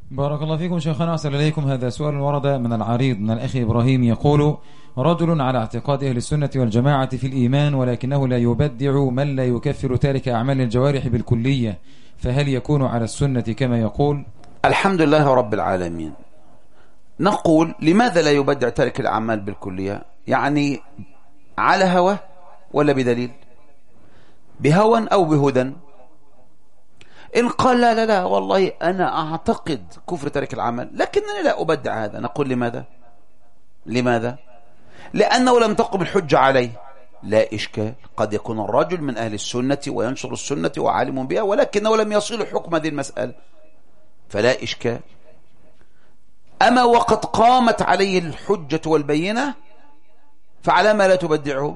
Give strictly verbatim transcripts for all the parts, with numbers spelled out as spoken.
بارك الله فيكم شيخنا، أحسن إليكم. هذا سؤال ورد من العريض من الأخ إبراهيم، يقول: رجل على اعتقاد أهل السنة والجماعة في الإيمان، ولكنه لا يبدع من لا يكفر تارك أعمال الجوارح بالكلية، فهل يكون على السنة كما يقول؟ الحمد لله رب العالمين. نقول: لماذا لا يبدع تارك الأعمال بالكلية؟ يعني على هوى ولا بدليل؟ بهوى أو بهدى؟ إن قال لا لا لا والله أنا أعتقد كفر تارك العمل لكنني لا أبدع هذا، نقول: لماذا؟ لماذا؟ لأنه لم تقم الحجة عليه. لا إشكال، قد يكون الرجل من أهل السنة وينشر السنة وعالم بها، ولكنه لم يصل حكم هذه المسألة، فلا إشكال. أما وقد قامت عليه الحجة والبينة، فعلى ما لا تبدعه؟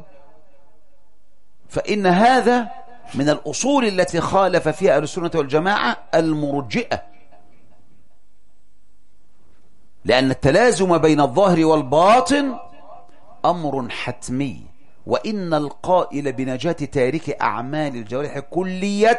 فإن هذا من الأصول التي خالف فيها أهل السنة والجماعة المرجئة، لأن التلازم بين الظاهر والباطن أمر حتمي، وإن القائل بنجاة تارك أعمال الجوارح كلية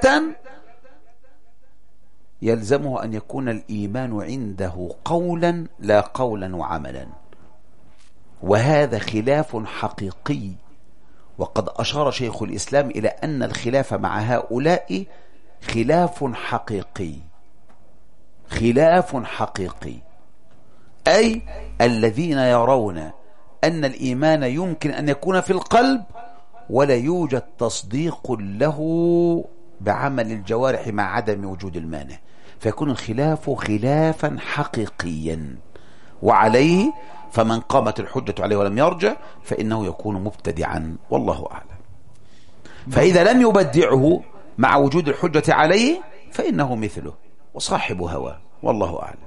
يلزمه أن يكون الإيمان عنده قولا لا قولا وعملا، وهذا خلاف حقيقي. وقد أشار شيخ الإسلام إلى أن الخلاف مع هؤلاء خلاف حقيقي، خلاف حقيقي، أي الذين يرون أن الإيمان يمكن أن يكون في القلب ولا يوجد تصديق له بعمل الجوارح مع عدم وجود المانع، فيكون الخلاف خلافا حقيقيا، وعليه فمن قامت الحجة عليه ولم يرجع فإنه يكون مبتدعا، والله أعلم. فإذا لم يبدعه مع وجود الحجة عليه فإنه مثله وصاحب هوى، والله أعلم.